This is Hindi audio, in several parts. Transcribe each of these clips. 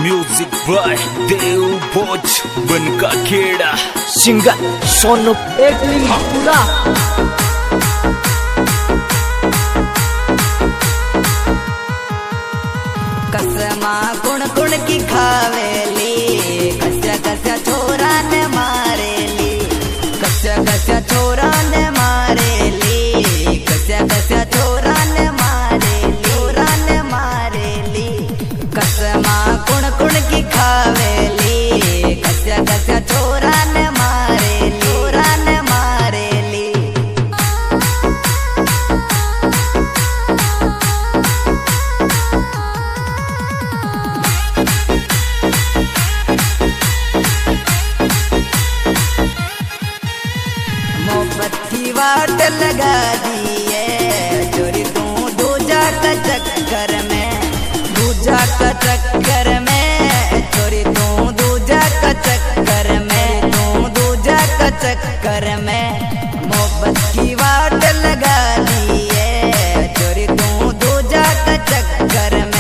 म्यूजिक बाय देव भोज बनका खेड़ा सिंगर सोनू पूरा कसमा गुण गुण की खावेली कस्या कस्या छोरा ने मारेली कस्या कस्या छोरा ने मारेली कस्या कस्या छोरा ने मारेली कसमा गुण गुण की खावेली कस्या कस्या छोरा ने मारेली मोमबत्ती वाट लगा दिए चोरी तू दूजा का चक्कर में चोरी तू दूजा का चक्कर में मोमबत्ती वाट लगा दिए चोरी तू दूजा का चक्कर में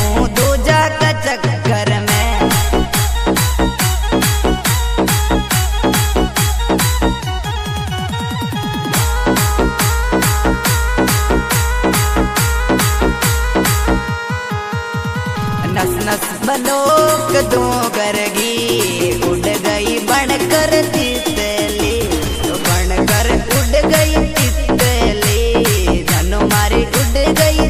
नस नस बलोक दो गरगी उड़ गई बनकर तितली बनकर उड़ गई तितली धनु मारी उड़ गई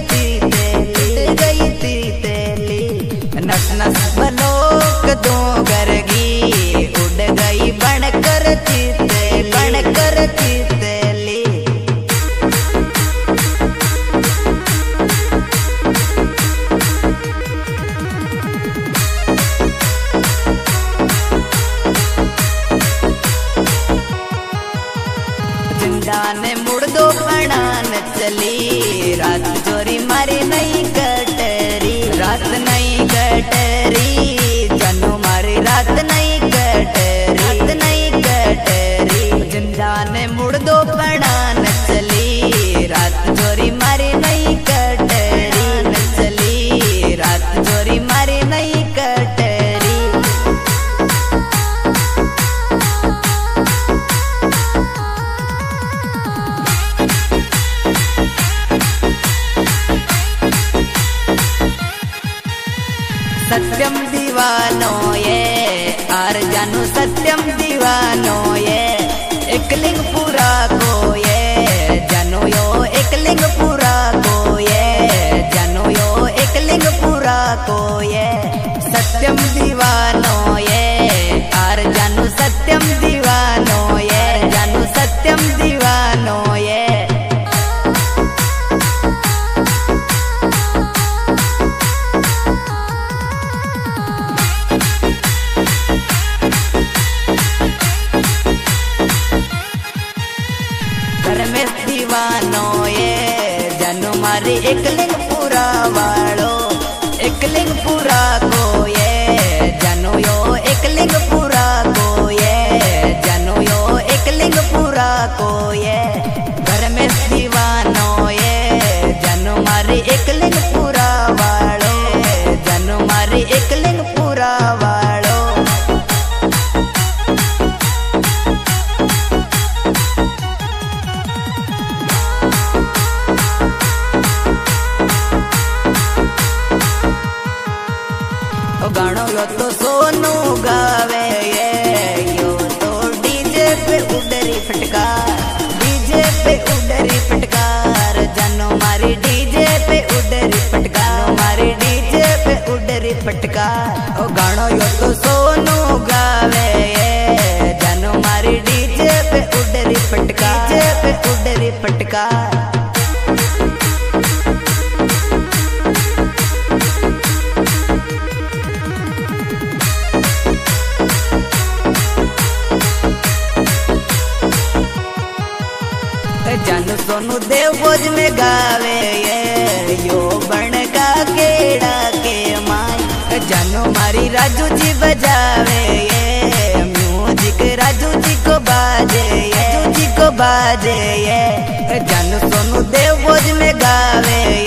तितली नस नस बलोक दो गरगी उड़ गई बनकर तितली ने मुड़ दो पड़ान चली रात चोरी मारी नहीं कटरी जनो मारी रात नहीं कटरी जिंदा ने मुड़ दो पड़ान चली रात चोरी मारी नहीं कटरी रात चोरी मारी नहीं कटरी सत्यम दीवानो ये आर जानू सत्यम दीवानो ये एकलिंग पूरा को ये जानू यो एकलिंग पूरा को ये जानू यो एकलिंग पूरा को ये सत्यम दीवानो ये आर जानू सत्यम दीवानो ये जानू सत्यम दीवानो ये दीवानो ये जनु मारी एकलिंग पूरा वालो एकलिंग पूरा को ये जनु यो एकलिंग पूरा को ये जनु यो एकलिंग पूरा को ये घर में दीवानो ये जनु मारी एकलिंग पूरा वालो जनु मारी एकलिंग पूरा वालो गानो यो तो सोनू गावे ये यो तो डीजे पे उड़री फटकार जानो मारी डीजे पे उड़री फटकार ओ गानो यो तो सोनू गावे ये जानो मारी डीजे पे उड़री फटकार जानू सोनू देव भोज में गावे ये यो बनका केड़ा के माई जानू मारी राजू जी बजावे ये म्यूजिक राजू जी को बाजे ये जानू सोनू देव भोज में गावे